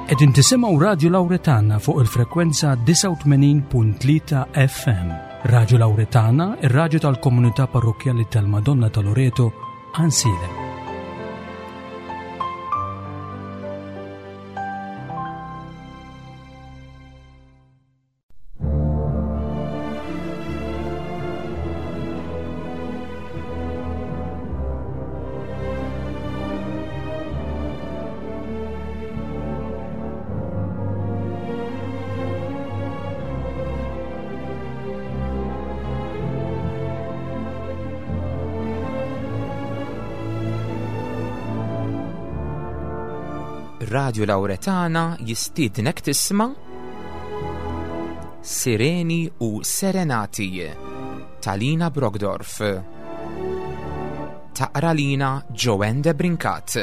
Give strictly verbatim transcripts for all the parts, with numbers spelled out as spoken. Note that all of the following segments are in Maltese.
Qegħdin tisimgħu Radio Lawretana fuq il-frekwenza tisa' u tmenin punt tlieta F M. Radio Lawretana, ir-radju tal-Komunità Parrokjali tal-Madonna ta' Loreto, Ansile. Radio Lawretana jistiednek tisma' Sireni u Serenati ta' Lina Brogdorf. Taqra lina Joanne de Brincat.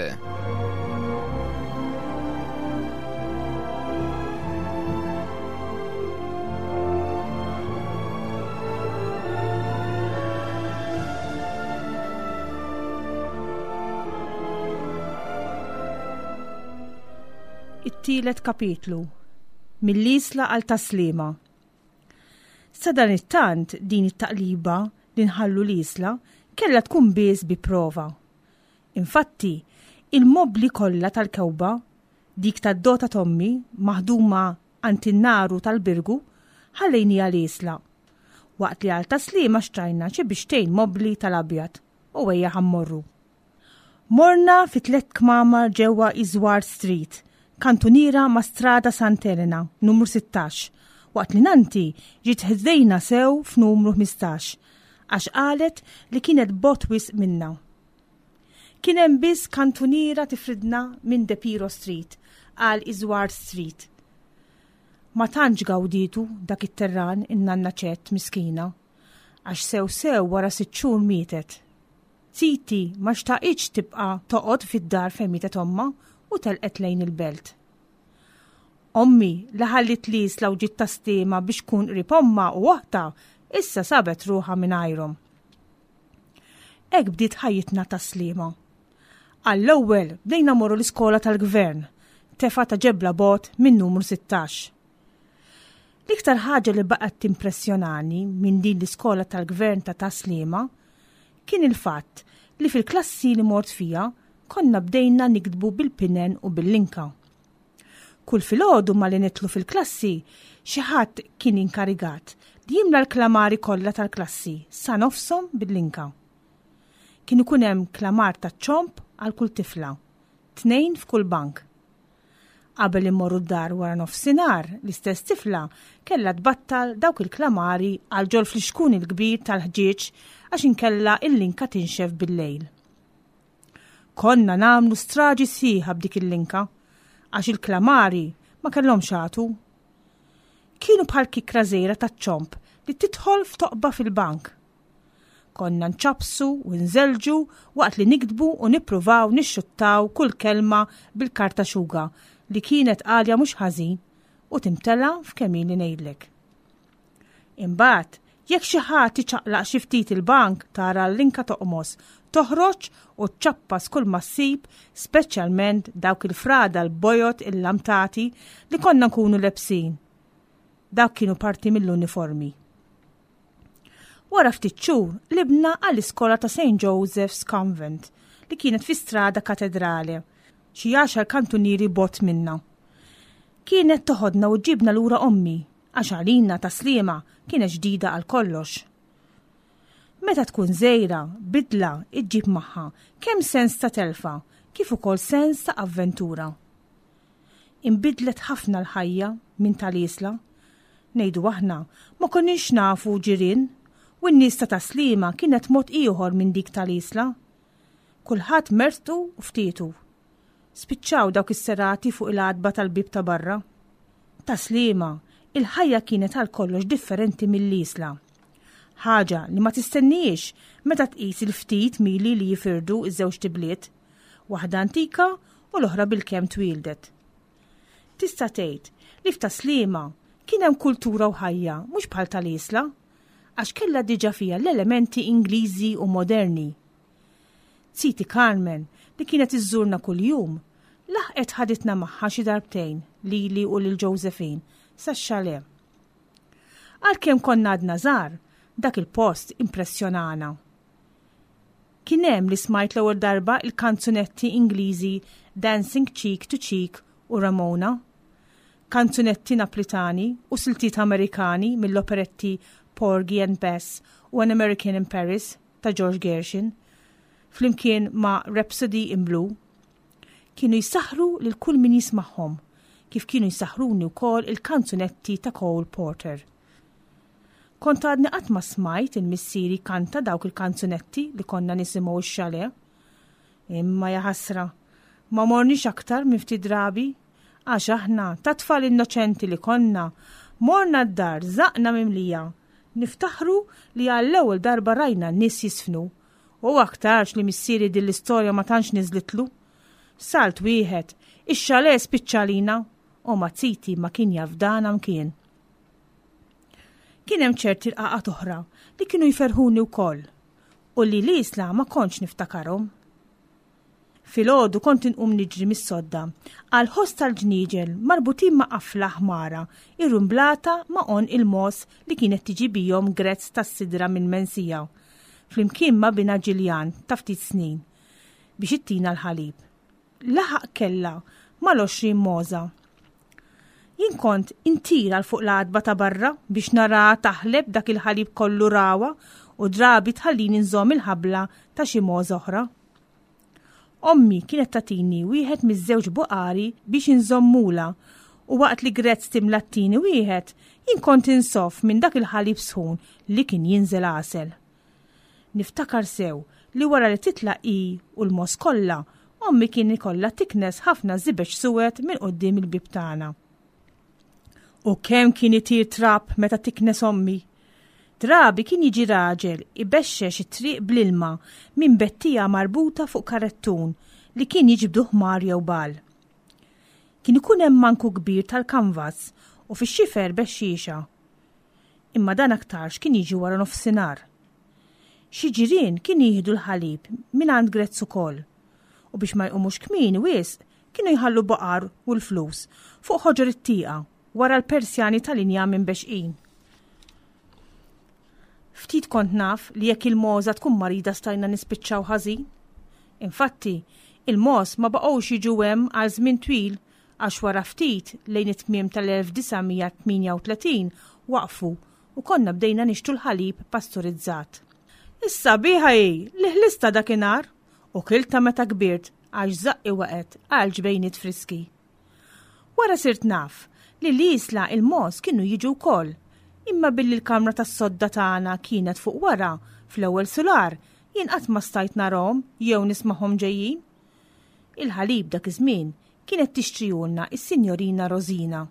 It-tielet kapitlu mill-Isla għal Taslima. Sa dan it-tant din it-taqliba li nħallu l-isla kellha tkun biss bi prova. Infatti, il-mobli kollha tal-kewba, dik tad-dota Tommi maħduma antin-naru tal-birgu, ħallejnija l-isla. Waqt li għal Taslima xtrajna xi bixtejn mobli tal-abjad u wejja ħammorru. Morna fi tliet kmamar ġewwa Iżwar Street, kantuniera ma' strada Sant'Elena, numru sittax, waqt li nanti ġiet ħdejna sew f'numru ħmistax, għax qalet li kienet botwis minna. Kien hemm biss kantuniera tifridna minn De Piro Street għal Iżwar Street. Ma tantx gawditu dak it-terran in-nanna ċett miskina, għax sew sew wara sitt xhur mietet. Titi ma xtaqitx tibqa' toqgħod fid-dar fejn mietet omma u telqet lejn il-belt. Ommi li ħallit l-isla u ġiet Taslima biex tkun qrib omma u waħda issa sabet ruħha mingħajrhom. Hekk bdiet ħajjitna Taslima. Għall-ewwel bdejna morru l-iskola tal-Gvern, tefa' ta' ġebla bot minn numru sittax. L-iktar ħaġa li baqgħet timpressjonani minn din l-iskola tal-Gvern ta' Taslima kien il-fatt li fil-klassi li mort fija konna bdejna nikdbu bil-pinen u bil-linka. Kull filgħodu ma li nitlu fil-klassi, xi ħadd kien inkarigat li jimla l-klamari kollha tal-klassi sa nofshom bil-linka. Kien ikun hemm klamar ta' ċomp għal kull tifla, tnejn f'kull bank. Qabel immorru d-dar wara nofsinhar, l-istess tifla kellha tbattal dawk il-klamari għal ġol fl-ixkun il-kbir tal-ħġieġ għax inkella il-linka tinxef bil-lejl. Konna namlu straġi sħiħa b'dik il-linka, għax il-klamari ma kellhom xatu. Kienu bħal kikra żgħira taċ-ċomp li tidħol f'toqba fil-bank. Konna nċabsu u nżelġu waqt li nikdbu u nippruvaw nixxuttaw kull kelma bil-karta xuga li kienet għalja mhux ħażin u timtela f'kemm li ngħidlek. Imbagħad, jekk xi ħadd iċaqlaq xi ftit il-bank tara l-linka toqmos, toħroġ u ċappas kull massib, speċjalment dawk il-frada l-bojot il-lamtati li konna nkunu lebsin. Dawk kienu parti mill-uniformi. Wara ftit xhur libna għall-iskola ta' Saint Joseph's Convent li kienet fi strada Katedrale, xi għaxar kantunieri bot minna. Kienet toħodna u ġibna lura ommi, għax għalina Taslima kienet ġdida għal kollox. Meta tkun żgħira, bidla iġġib magħha kemm sens ta' telfa, kif ukoll sens ta' avventura. Inbidlet ħafna l-ħajja minn tal-isla. Ngħidu aħna ma konniex nafu ġirien u n-nies ta' Taslima kienet mod ieħor minn dik tal-isla. Kulħadd mertu u ftietu. Spiċċaw dawk is-serati fuq il-għadba tal-bib ta' barra. Taslima, il-ħajja kienet għal kollox differenti mill-isla. Ħaġa li ma tistennijiex meta tqis il-ftit mili li jifirdu iż-żewġ tibliet, waħda antika u l-oħra bil-kemm twildet. Tista' tgħid li f'Taslima kien hemm kultura u ħajja mhux bħal tal-isla, għax kellha diġà fiha l-elementi Ingliżi u moderni. Siti Carmen li kienet iżżurna kuljum Laħqet ħaditna magħha xi darbtejn lili u lil Josephine sax-xale. Għalkemm konna għadna żgħar, dak il-post impressjonana. Kien hemm li smajt l-ewwel darba il-kanzunetti Ingliżi Dancing Cheek to Cheek u Ramona, kanzunetti Napolitani u siltiet Amerikani mill-operetti Porgy and Bess u An American in Paris ta' George Gershwin, flimkien ma' Rhapsody in Blue. Kienu jisaħru lil kull min jismagħhom, kif kienu jisaħruni wkoll il-kanzunetti ta' Cole Porter. Kont għadni qatt ma smajt il-missieri kanta dawk il-kanzunetti li konna nisimgħu x-xale. Imma ja ħasra, ma morniex aktar minn ftit drabi, għax aħna ta' tfal innoċenti li konna, morna d-dar żaqna mimlija, niftaħru li għall-ewwel darba rajna n-nies jisfnu, u aktarx li missieri din l-istorja ma tantx niżlitlu. Salt wieħed, ix-xale spiċċalina u mazziti ma kien jafdana mkien. Kien hemm ċerti rqaqat oħra li kienu jferħuni wkoll u li l-isla ma kontx niftakarhom. Filgħodu kont inqum niġri mis-sodda għal ħoss tal-ġnieġel marbutin ma' qafla ħmara irrumblata ma' on il-mos li kienet tiġi bihom grezz tas-sidra minn mensija flimkien ma' bina Ġiljan ta' ftit snin biex ittina l-ħalib. Laħaq kella mal-għoxrin moza. Jien kont intira l-fuq l-għadba ta' barra biex nara taħleb dak il-ħalib kollu rawa u drabi tħallini nżomm il-ħabla ta' xi moza oħra. Ommi kienet tatini wieħed miż-żewġ buqari biex inżommula u waqt li grezz timlattini wieħed jien kont insoff minn dak il-ħalib sħun li kien jinżel għasel. Niftakar sew li wara li titlaq i u l-mos kollha Ommi kien ikollha tiknes ħafna żibeġ suwed minn quddiem il-bib tagħna. U kemm kien itir trab meta tiknes ommi. Drabi kien jiġi raġel ibexxex it-triq bl-ilma minn bettija marbuta fuq karettun li kien jiġbdu ħmar jew bal. Kien ikun hemm manku kbir tal-kanvas u fix-xifer bexxiexa. Imma dan aktarx kien jiġi wara nofsinhar. Xi ġirien kien jieħdu l-ħalib minn għand grezz ukoll. U biex ma jqumux kmini wisq kienu jħallu baqar u l-flus fuq ħoġor it-tieqa wara l-persjani tal-inja minn bexqin. Ftit kont naf li jekk il-moża tkun marida stajna nispiċċaw ħażin. Infatti, il-mos ma baqgħux jiġu hemm għal żmien twil għax wara ftit lejn it-tmiem tal-elf disajn tminja u tletin waqfu u konna bdejna nixtu l-ħalib pasturizzat. Issa biħa li ħlista dakinhar u kilta meta kbirt għax zaqqi waqet għal ġbejniet friski. Wara sirt naf li l-isla il-mos kienu jiġu wkoll, imma billi l-kamra tas-sodda tagħna kienet fuq wara fl-ewwel sular jien qatt ma stajt narahom jew nisma'hom ġejjin. Il-ħalib dak iż-żmien kienet tixtrihulna is-Sinjorina Rosina.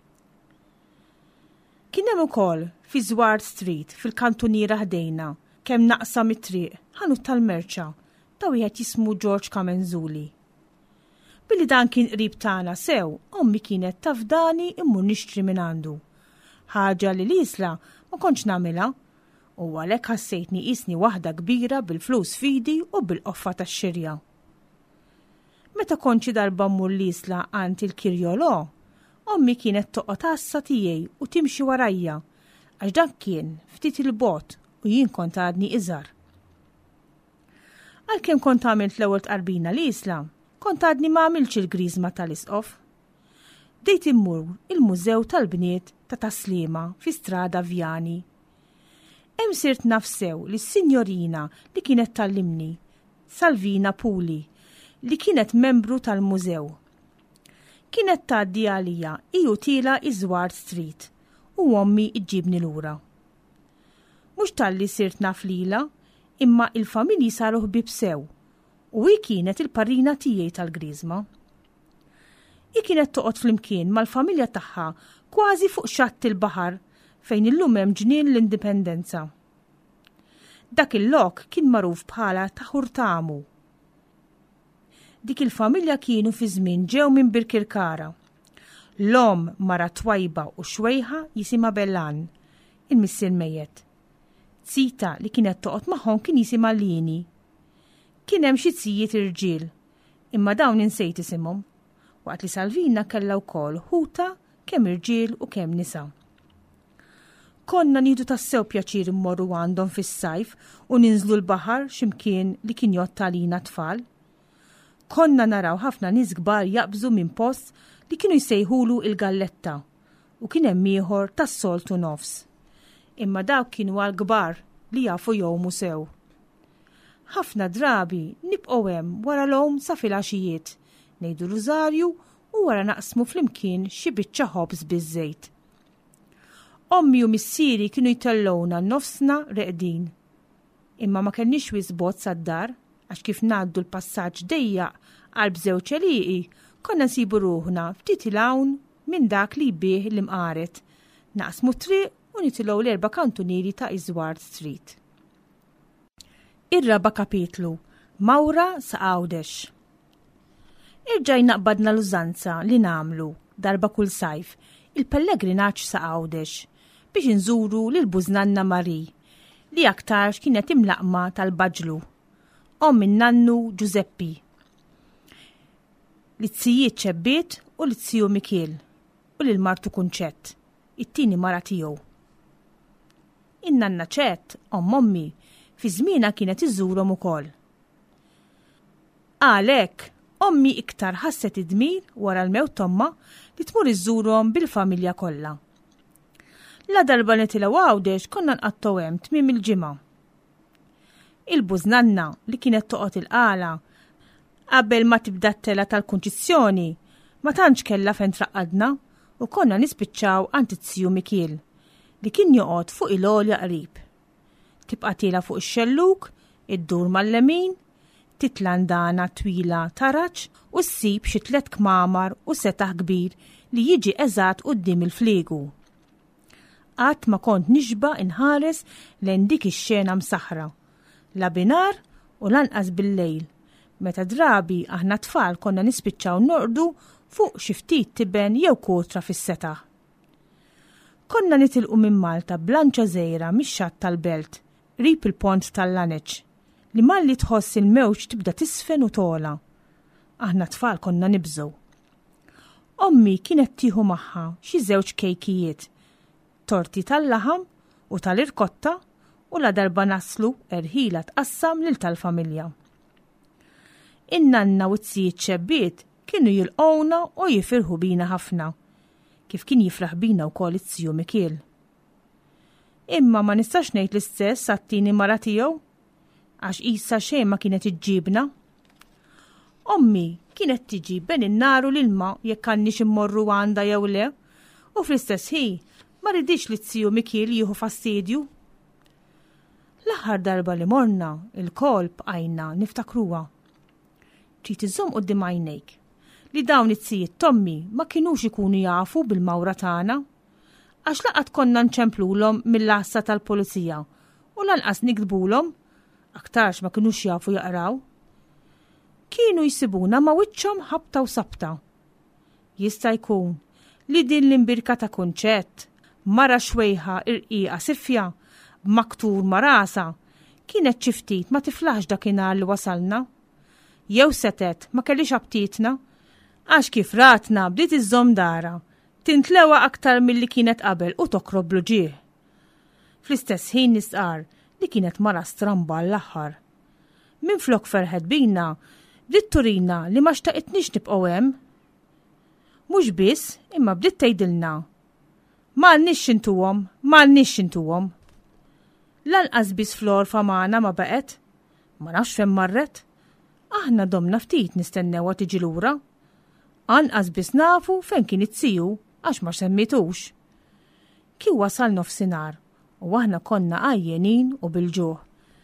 Kien hemm ukoll fi Zwart Street fil-kantuniera ħdejna kemm naqsa mit-triq ħanut tal-merċa ta' wieħed jismu George Kamenzuli. Billi dan kien qrib tagħna sew, ommi kienet tafdani immur nixtri minn għandu. Ħaġa li l-isla ma kontx nagħmilha u għalhekk ħassejtni qisni waħda kbira bil-flus fidi u bil-qoffa tax-xirja. Meta kontx darba mmur l-isla għand il-kirjolò, ommi kienet toqgħod għassa tiegħi u timxi warajja għax dak kien ftit il-bot u jien kont għadni iżgħar. Għalkemm kont għamilt l-ewwel tqarbina l-isla, kont għadni ma għamilx il-griżma tal-isqof. Dejt immur il-Mużew tal-Bniet ta' Taslima fi Strada Vjani. Hemm sirt nafsew li s-Sinjorina li kienet tallimni, Salvina Puli, li kienet membru tal-mużew. Kienet tgħaddi għalija iju tila iż-Zwart Street u ommi iġġibni lura. Mhux talli sirt naf lila, imma il-familji saru ħbieb sew u hi kienet il-parrina tiegħi tal-griżma. Hi kienet toqgħod flimkien mal-familja tagħha kważi fuq xatt il-baħar fejn illum hemm ġnien l-Indipendenza. Dak il-lok kien magħruf bħala ta' Ħurtamu. Dik il-familja kienu fi żmien ġew minn Birkirkara. L-om mara twajba u xwejħa jisimha Bellan, il-missier mejjed. Zita li kienet toqgħod magħhom kien jisimha Lini. Kien hemm xi tzijiet irġiel, imma dawn insejt isimhom, waqt li Salvina kellha wkoll ħuta kemm irġiel u kemm nisa. Konna nieħdu tassew pjaċir immorru għandhom fis-sajf u ninżlu l-baħar x'imkien li kien jotta lina tfal. Konna naraw ħafna nies kbar jaqbżu minn post li kienu jsejħulu il-galletta u kien hemm ieħor tas-soltu nofs. Imma dawk kienu għal kbar li jafu jowmu sew. Ħafna drabi nibqgħu hemm wara l-hom sa filgħaxijiet, ngħidu rużarju u wara naqsmu flimkien xi biċċa ħobż biż-żejt. Ommi u missieri kienu jtellowna nofsna reqdin. Imma ma kenniex wisbot sad-dar għax kif ngħaddu l-passaġġ dejjaq għal bżewġ għelieqi konna nsibu ruħna ftit il hawn minn dak li jbieħ l-imqaret. Naqsmu triq u nitilgħu l-erba' kantunieri ta' Iżward Street. Ir-raba' kapitlu Mawra sa' Għawdex. Irġajna qbadna l-użanza li nagħmlu darba kull sajf il-pellegrinaġġ sa' Għawdex biex inżuru lil bużnanna Mari li aktarx kienet imlaqma tal-Baġlu, om min-nannu Giuseppi, li tzijiet ċebbiet u li tziju Mikiel u lil martu Kunċett, it-tieni mara tiegħu. In-nanna ċett, omm ommi, fi żmienha kienet iżurhom ukoll. Għalhekk ommi iktar ħasset id-dmir wara l-mewt tomma li tmur iżżurhom bil-familja kollha. La darba nitilgħu Għawdex konna nqattgħu hemm tmiem il-ġimgħa. Il-bużnanna li kienet toqgħod il-qala qabel ma tibda t-tela tal-kunċizzjoni ma tantx kellha fejn traqqadna u konna nispiċċaw għand it-tziju Mikiel li kien joqgħod fuq il-għolja qrib. Tibqa' tiela fuq ix-xelluk, iddur mal-lemin, titlandana twila taraċ u ssib xi tliet kmamar u setaħ kbir li jiġi eżatt quddiem il-fliegu. Qatt ma kont nixba inħares lejn dik ix-xena msaħħra, la binar u lanqas bil-lejl, meta drabi aħna tfal konna nispiċċaw norqdu fuq xi ftit tiben jew kotra fis-setaħ. Konna nitilqu minn Malta blanċa żgħira mix-xatt tal-belt, qrib il-pont tal-Laneġ, li malli tħoss il-mewġ tibda tisfen u tola. Aħna tfal konna nibżgħu. Ommi kienet tieħu magħha xi żewġ kejkijiet, torti tal-laħam u tal-irkotta u la darba naslu erħila tqassam lil tal-familja. In-nanna u t-tzijiet ċebbiet kienu jilqgħuna u jifirħu bina ħafna, kif kien jifraħ bina wkoll it-tziju Mikiel. Imma ma nistax ngħid l-istess għat-tieni mara tiegħu għax qisha xejn ma kienet iġġibna. Ommi kienet tiġi ben in-naru l-ilma jekk għandniex immorru għandha jew le, u fl-istess ħin ma ridix li tziju Mikiel jieħu fastidju. L-aħħar darba li morna il-kol bqajna niftakruha. Trid iżomm quddiem għajnejk li dawn it-tzijiet Tommi ma kinux ikunu jafu bil-mawra tagħna għax laqgħat konna nċemplulhom mill-assa tal-pulizija u lanqas nikdbulhom aktarx ma kinux jafu jaqraw. Kienu jsibuna ma wiċċhom ħabta u sabta. Jista' jkun li din l-imbirka ta' Kunċett, mara xwejħa irqiqa sifja, maktur marasa, kienet xi ftit ma tiflax dakinhar li wasalna. Jew setet ma kellix abtitna, għax kif ratna bdiet iżżomm dara, tintlewa aktar milli kienet qabel u tokrob bluġieħ. Fl-istess ħin nisqar li kienet mara stramba l-aħħar. Minflok ferħet bina, bdiet turina li ma xtaqitniex nibqgħu hemm. Mhux biss, imma bdiet tgħidilna. M'għandniex intuhom, m'għandniex intuhom. Lanqas biss fl-orfa magħna ma baqgħet, ma nafx fejn marret. Aħna domna ftit nistennewha tiġi lura. Anqas biss nafu fejn kien it-tziju għax ma semmitux. Kien wasal nofsinhar u aħna konna għajjenin u bil-ġuħ.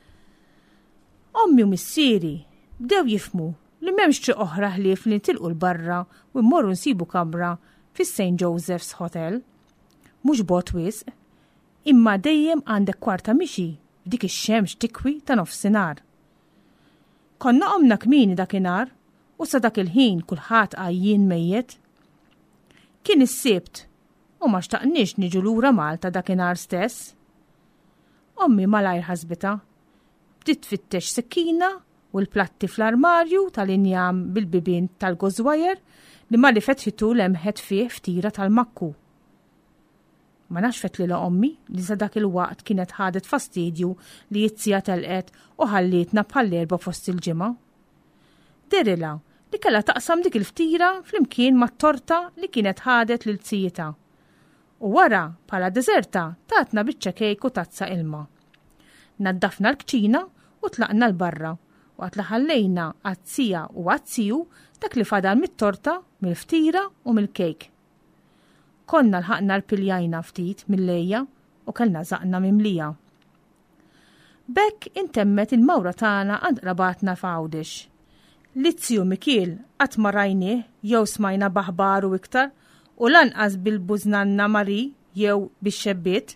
Ommi u missieri bdew jifmu li m'hemmx triq oħra ħlief li nitilqu l-barra u mmorru nsibu kamra fis-Saint Joseph's Hotel. Mhux bot wisq, imma dejjem għandek kwarta mixi f'dik ix-xemx tikwi ta' nofsinhar. Konna qomna kmieni dakinhar u sa dak il-ħin kulħadd għajjin mejjed. Kien is-sibt u ma xtaqniex niġu lura Malta dakinhar stess. Ommi malajr ħasbita, bdiet tfittex sikkina u l-platti fl-armarju tal-injam bil-bibien tal-gozwajer li ma li fetħitu lemħet fih ftira tal-makku. Ma naxfet li la ommi li sa dak il-waqt kienet ħadet fastidju li jitzija telqet u ħallitna bħall-erba fost il-ġimgħa. Dirila li kella taqsam dik il-ftira flimkien mat-torta li kienet ħadet lil tzijita. U wara bħala deżerta tatna biċċa kejk u tazza ilma. Naddafna l-kċina u tlaqna l-barra u għat ħallejna għazzija u għazziju dak li fadal mit-torta, mill-ftira u mill-kejk. Konna l-ħaqna l-piljajna ftit mill-lejja u kellna zaqna mimlija. Bekk intemmet il-mawra tagħna għand rabatna f'Għawdex. L-izzju Mikiel qatt ma rajnieh jew smajna baħbaru iktar u lanqas bil-bużnanna Mari jew bix-xebbiet.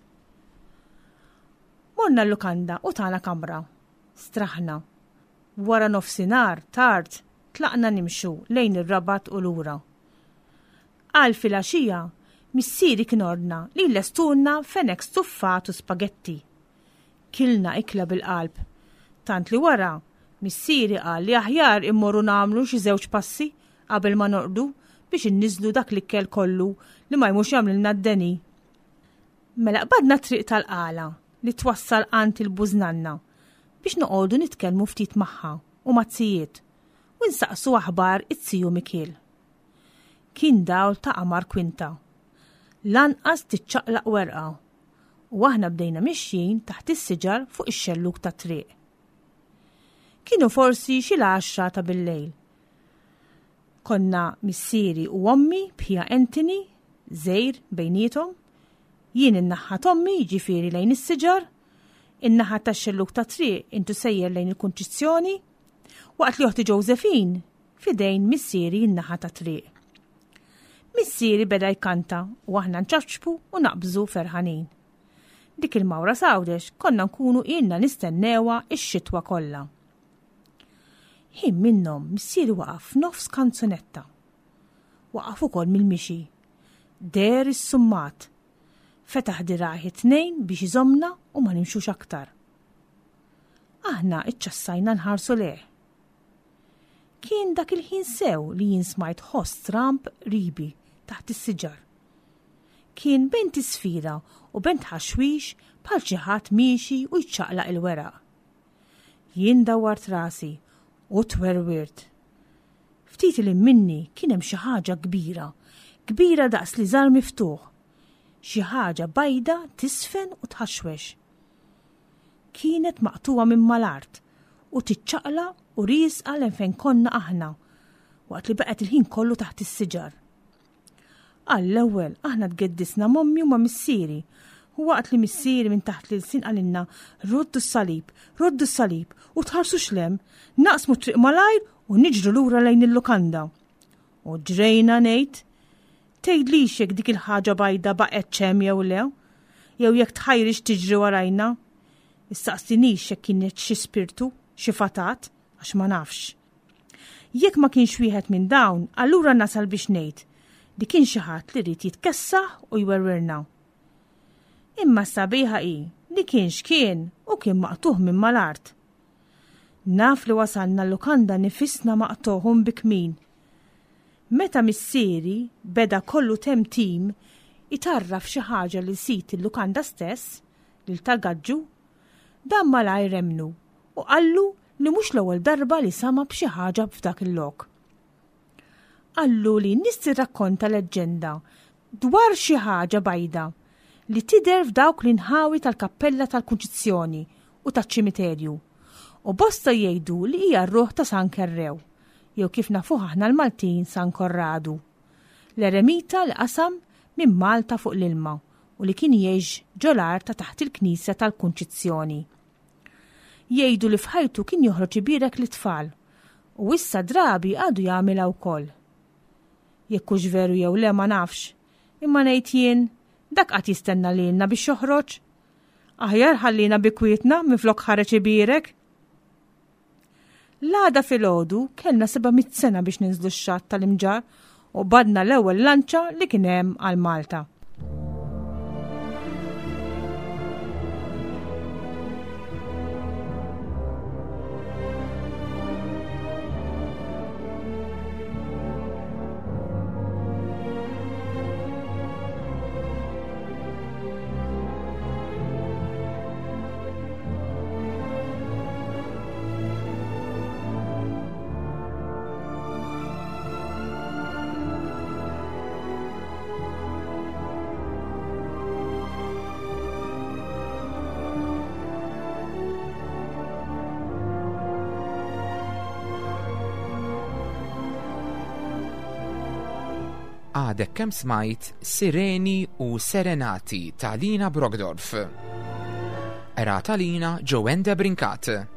Morna l-lukanda u tagħna kamra. Straħna. Wara nofsinhar tard tlaqna nimxu lejn ir-rabat u lura. Għal filgħaxija missieri knorna li l-estunna fenek stuffat u spagetti. Kilna ikla bil-qalb. Tant li wara, missieri qal li aħjar immorru namlu xi żewġ passi qabel ma noqdu biex inniżlu dak li kell kollu li ma jmux jagħmlilna d-deni. Mela qbadna triq tal-qala li twassal għand il-bużnanna biex noqogħdu nitkellmu ftit magħha u mazzijiet u nsaqsu aħbar it-tziju Mikiel. Kien dawl ta' qamar kwinta. Lanqas tiċċaqlaq werqa u aħna bdejna mixjin taħt is-siġar fuq ix-xelluk ta' triq. Kienu forsi xi l-għaxra ta' bil-lejl. Konna missieri u ommi bħija Anthony, żejr bejnietom, jien in-naħa tommi jiġifieri lejn is-siġar, in-naħa tax-xelluk ta' triq intu sejjer lejn il-kunċizzjoni, waqt li oħti Josephine fidejn missieri in-naħa ta' triq. Missieri beda jkanta u aħna nċafċbu u naqbżu ferħanin. Dik il-mawra Għawdex konna nkunu ilna nistennewa ix-xitwa kollha. Ħin minnhom missieri waqaf nofs kanzunetta. Waqaf ukoll mill-mixi. Der is-summat. Fetaħ diraħi tnejn biex iżomna u ma nimxux aktar. Aħna iċċassajna nħarsu leh. Kien dak il-ħin sew li jien smajt ħoss tramp ribi taħt is-siġar. Kien bejn tisfira u bejn tħaxwix bħal xi ħadd miexi u jċaqlaq il-weraq. Jien dawwart rasi u twerwirt. Ftit li minni kien hemm xi ħaġa kbira, kbira daqs li żar miftuħ. Xi ħaġa bajda tisfen u tħaxwex. Kienet maqtuwa minn mal-art u tiċċaqla u risqa l fejn konna aħna, waqt li baqgħet il-ħin kollu taħt is-siġar. Għall-ewwel aħna tgeddisna mommi u ma' missieri, u waqt li missieri minn taħt l-sin għalinna roddu s-salib, roddu s-salib u tħarsu xlem, naqsmu triq malajr u niġru lura lejn il-lukanda. U ġrejna ngħid, tgħidlix jekk dik il-ħaġa bajda baqgħet ċemm jew le, jew jekk tħajrix tiġri warajna. Issaqsinix jekk kienet xi spirtu, xi fatat, għax ma nafx. Jekk ma kienx wieħed minn dawn, allura nasal biex ngħid li kien xi ħadd li rid jitkessaħ u jwerwirna. Imma sabiħa hi li kien x'kien u kien maqtuħ minn mal-art. Naf li wasalna l-lukanda nifisna maqtuħhom bikmin. Meta missieri beda kollu temtim itarraf xi ħaġa li sit il-lukanda stess, lil tal-gaġġu, dan malajr remnu u qallu li mhux l-ewwel darba li sama b'xi ħaġa f'dak il-lok. Qallu li nissi rakkonta leġġenda dwar xi ħaġa bajda li tidher f'dawk l-inħawi tal-kappella tal-Kunċizzjoni u taċ-ċimiterju u bosta jgħidu li hija r-ruħ ta' San Kerrew, jew kif nafuh aħna l-Maltin San Korradu, l-eremita li qasam minn Malta fuq l-ilma u li kien jgħix ġolar ta' taħt il-Knisja tal-Kunċizzjoni. Jgħidu li fħajtu kien joħroġ ibirek l-tfal u issa drabi għadu jagħmilha wkoll. Jekk hux veru jew le ma nafx, imma ngħid jien dak qatt jistenna lilna biex joħroġ. Aħjar ħallina bi kwietna minflok ħareġ ibirek. L-għada filgħodu kellna sebgħa sena biex ninżlu x-xatt tal-imġar u badna l-ewwel lanċa li kien hemm għal Malta. Għadek kemm smajt Sireni u Serenati ta' Lina Brogdorf. Era ta' Lina Joanne de Brincat.